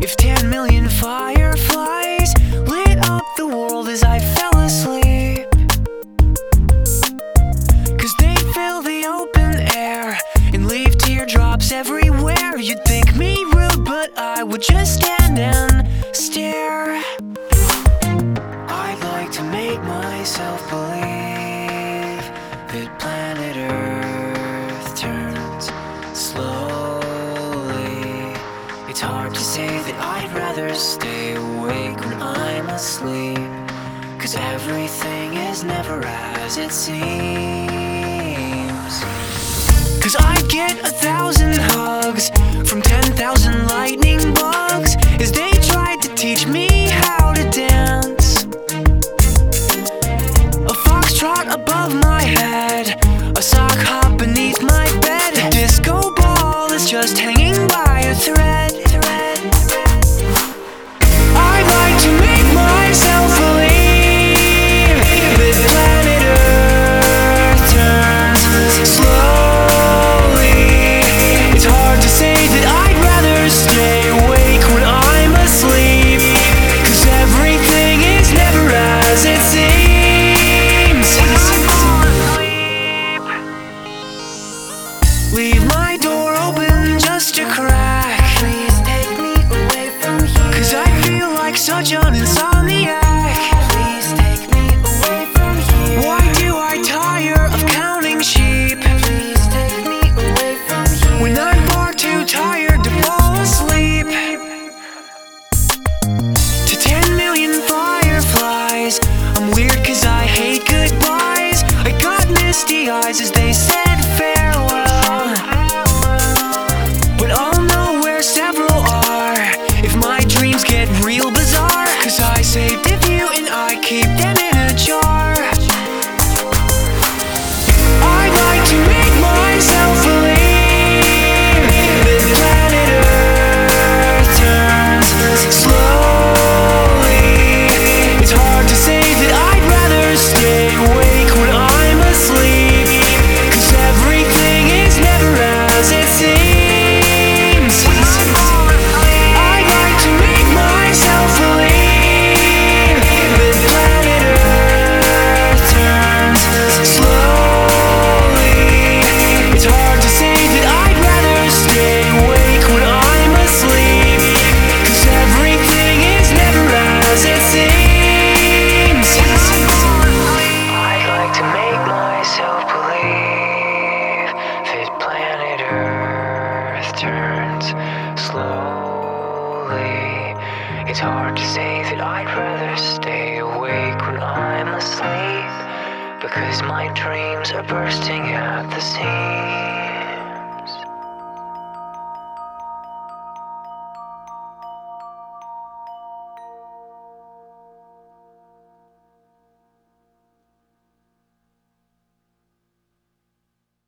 If 10 million fireflies lit up the world as I fell asleep, 'cause they fill the open air and leave teardrops everywhere, you'd think me rude, but I would just stand and stare. I'd like to make myself believe that planet Earth turns slowly. It's hard to say that I'd rather stay awake when I'm asleep, 'cause everything is never as it seems. 'Cause I'd get 1,000 hugs from 10,000 lightning bugs as they tried to teach me how to dance. A foxtrot above my head, a sock hop beneath my bed, a disco ball is just hanging by a thread. I'd like to make myself believe that planet Earth turns slowly. It's hard to say that I'd rather stay awake when I'm asleep, 'cause everything is never as it seems. Leave my door open just a crack. Please take me away from here, 'cause I feel like such an insomniac. Please take me away from here. Why do I tire of counting sheep? Please take me away from here, when I'm far too tired to fall asleep. To 10 million fireflies, I'm weird 'cause I hate goodbyes. I got misty eyes as they said farewell, but I'll know where several are if my dreams get real bizarre, 'cause I saved a few and I keep them in a jar. I'd like to make myself believe that planet Earth turns slowly. It's hard to say that I'd rather stay awake when I'm asleep, 'cause everything is never as it seems. I'd like to make myself believe that planet Earth turns slowly. It's hard to say that I'd rather stay awake when I'm asleep, 'cause everything is never as it seems. I'd like to make myself believe that planet Earth turns slowly. It's hard to say that I'd rather stay awake when I'm asleep, because my dreams are bursting at the seams.